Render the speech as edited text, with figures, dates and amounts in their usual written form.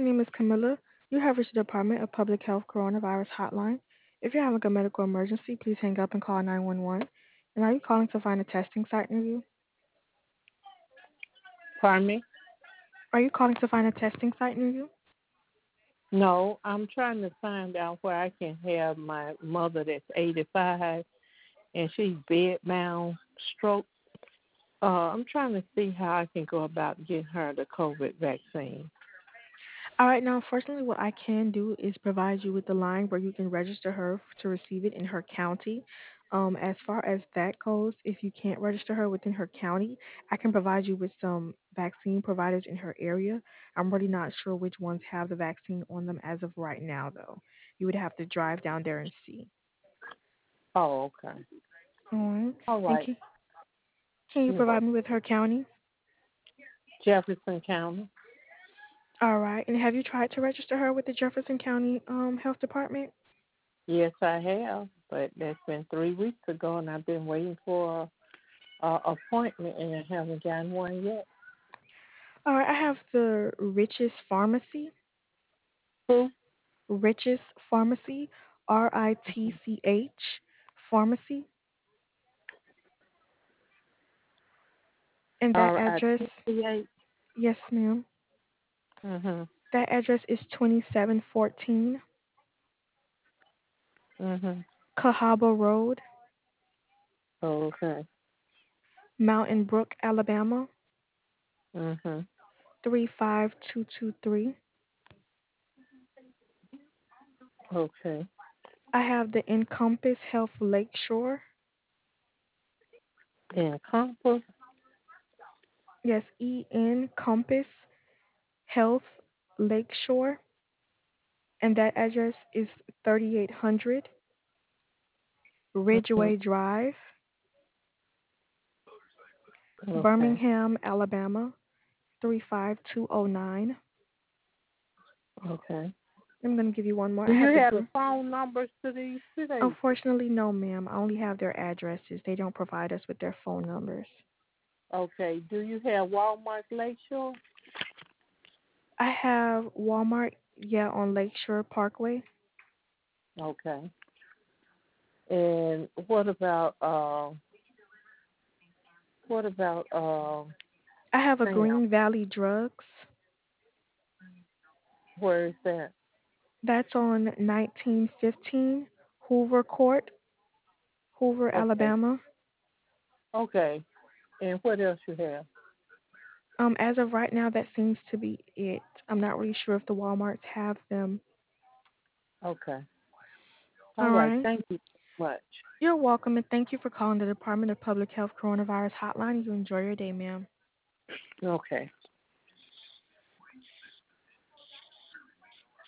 name is Camilla. You have reached the Department of Public Health Coronavirus Hotline. If you're having a medical emergency, please hang up and call 911. And are you calling to find a testing site near you? Pardon me? Are you calling to find a testing site near you? No, I'm trying to find out where I can have my mother that's 85 and she's bedbound, stroke. I'm trying to see how I can go about getting her the COVID vaccine. All right, now, unfortunately, what I can do is provide you with the line where you can register her to receive it in her county. As far as that goes, if you can't register her within her county, I can provide you with some vaccine providers in her area. I'm really not sure which ones have the vaccine on them as of right now, though. You would have to drive down there and see. Oh, okay. All right. All And right. can you You're provide welcome. me with her county? Jefferson County. All right. And have you tried to register her with the Jefferson County Health Department? Yes, I have, but that's been 3 weeks ago, and I've been waiting for a appointment, and I haven't gotten one yet. All right. I have the Richest Pharmacy. Who? Rich's Pharmacy, RITCH Pharmacy, and that address, RITCH. yes, ma'am. Mhm. That address is 2714 Mhm. Cahaba Road, Okay. Mountain Brook, Alabama, Mhm. 35223. Okay. I have the Encompass Health Lakeshore, In Compass. yes, Compass Health Lakeshore, and that address is 3800 Mhm. Ridgeway Drive, Okay. Birmingham, Alabama, 35209. Okay. I'm going to give you one more. Do I you have the have the phone numbers to these cities? Unfortunately, no, ma'am. I only have their addresses. They don't provide us with their phone numbers. Okay. Do you have Walmart Lakeshore? I have Walmart, yeah, on Lakeshore Parkway. Okay. And what about I have a Sam? Green Valley Drugs. Where is that? That's on 1915 Hoover Court, Hoover, Okay. Alabama. Okay. And what else you have? As of right now, that seems to be it. I'm not really sure if the Walmarts have them. Okay. All All right. right. Thank you so much. You're welcome, and thank you for calling the Department of Public Health Coronavirus Hotline. You enjoy your day, ma'am. Okay.